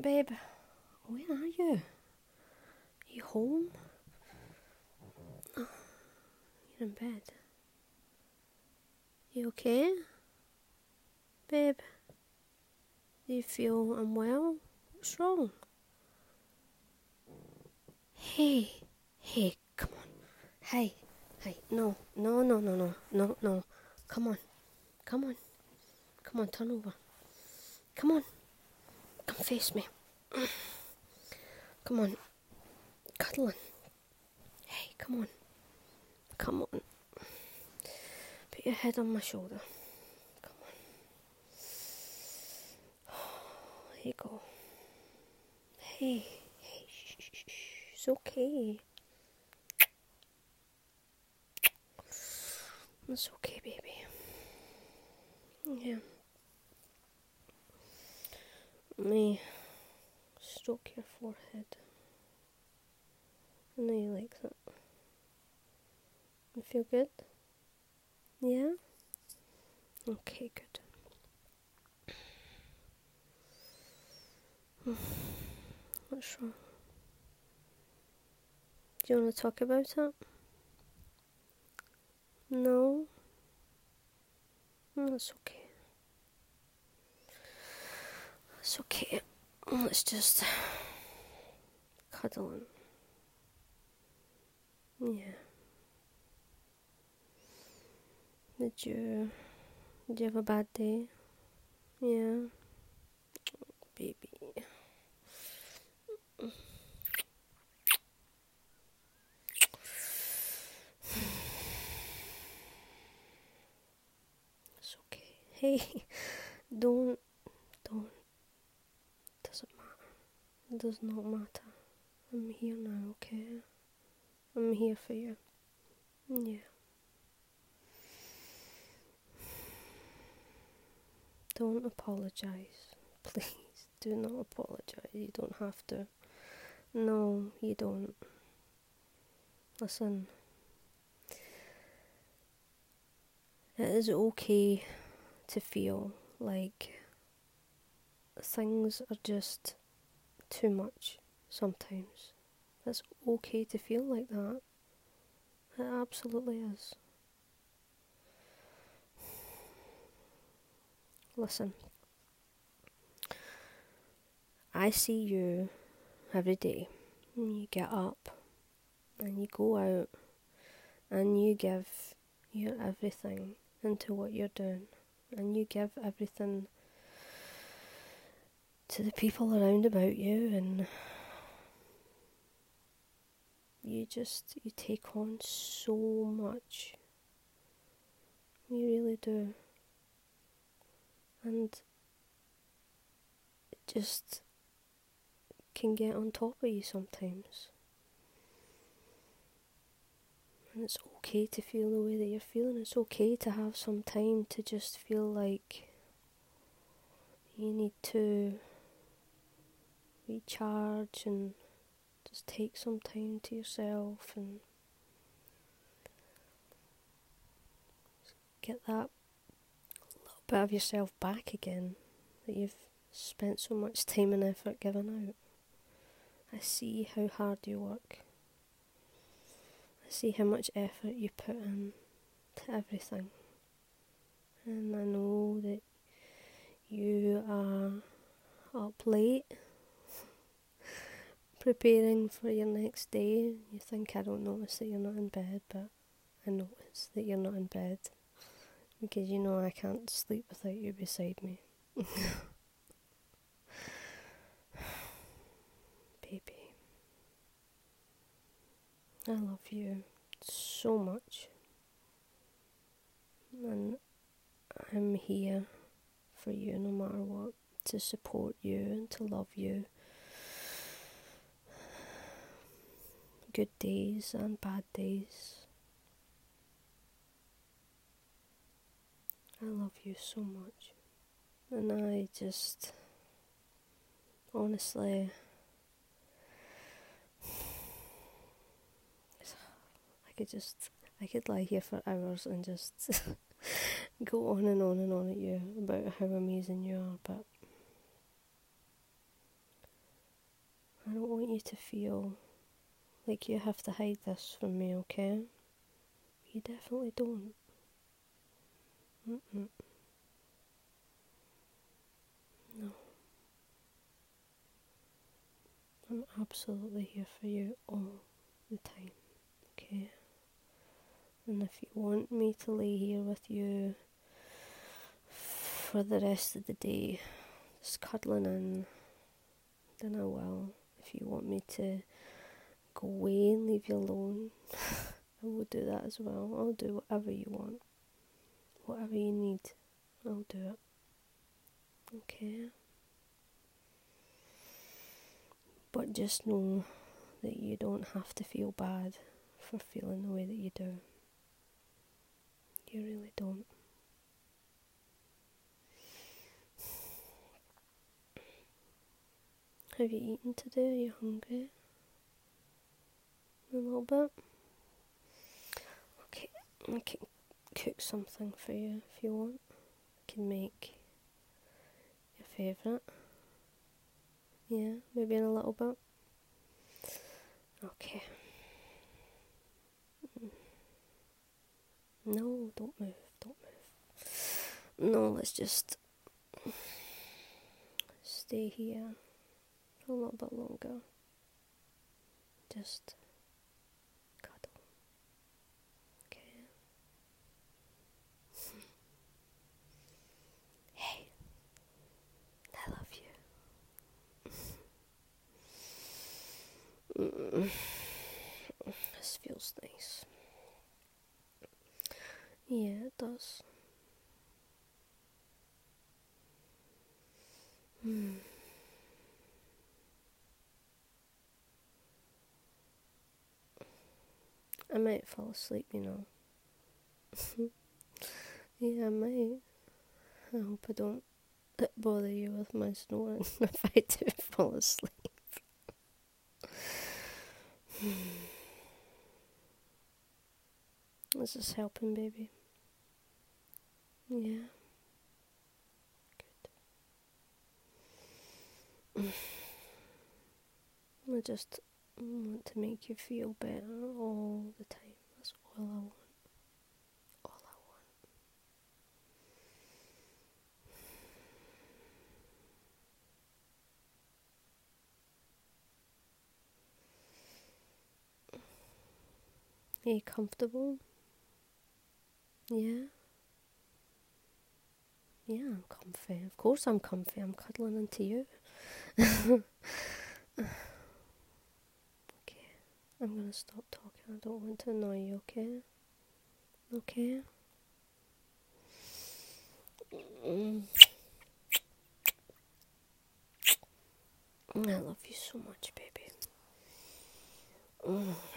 Babe, where are you? Are you home? Oh, you're in bed. You okay? Babe, do you feel unwell? What's wrong? Hey, come on. Hey, no. Come on, turn over. Come on, come face me. Come on, cuddling. Hey, come on. Put your head on my shoulder. Come on. Here you go. Hey, shh. It's okay. It's okay, baby. Yeah. Let me stroke your forehead. I know you like that. You feel good? Yeah? Okay, good. What's wrong? Do you want to talk about it? No? That's okay. It's okay. Let's just cuddle and... Yeah. Did you have a bad day? Yeah. Baby. It's okay. Hey, don't. Doesn't matter. It does not matter. I'm here now, okay? I'm here for you. Yeah. Don't apologise. Please, do not apologise. You don't have to. No, you don't. Listen. It is okay to feel like things are just too much sometimes. It's okay to feel like that. It absolutely is. Listen, I see you every day. You get up and you go out and you give your everything into what you're doing, and you give everything to the people around about you, and you take on so much. You really do. And it just can get on top of you sometimes. And it's okay to feel the way that you're feeling. It's okay to have some time to just feel like you need to recharge and just take some time to yourself and get that little bit of yourself back again that you've spent so much time and effort giving out. I see how hard you work. I see how much effort you put in to everything. And I know that you are up late preparing for your next day. You think I don't notice that you're not in bed, but I notice that you're not in bed because you know I can't sleep without you beside me. Baby, I love you so much, and I'm here for you no matter what, to support you and to love you. Good days and bad days. I love you so much. And I just, honestly, I could lie here for hours and just go on and on at you about how amazing you are, but you to feel like you have to hide this from me, okay? You definitely don't. Mm-mm. No. I'm absolutely here for you all the time, okay? And if you want me to lay here with you for the rest of the day, just cuddling in, then I will. If you want me to go away and leave you alone, I will do that as well. I'll do whatever you want. Whatever you need, I'll do it. Okay? But just know that you don't have to feel bad for feeling the way that you do. You really don't. Have you eaten today? Are you hungry? A little bit? Okay, I can cook something for you if you want. I can make your favourite. Yeah, maybe in a little bit. Okay. No, don't move, don't move. No, let's just stay here for a little bit longer. Just cuddle. Okay. Hey, I love you. This feels nice. Yeah, it does. I might fall asleep, you know. Yeah, I might. I hope I don't bother you with my snoring if I do fall asleep. Is this helping, baby? Yeah. Good. I just want to make you feel better all the time. That's all I want. All I want. Are you comfortable? Yeah? Yeah, I'm comfy. Of course I'm comfy. I'm cuddling into you. Okay. I'm gonna stop talking. I don't want to annoy you, okay? Okay? I love you so much, baby.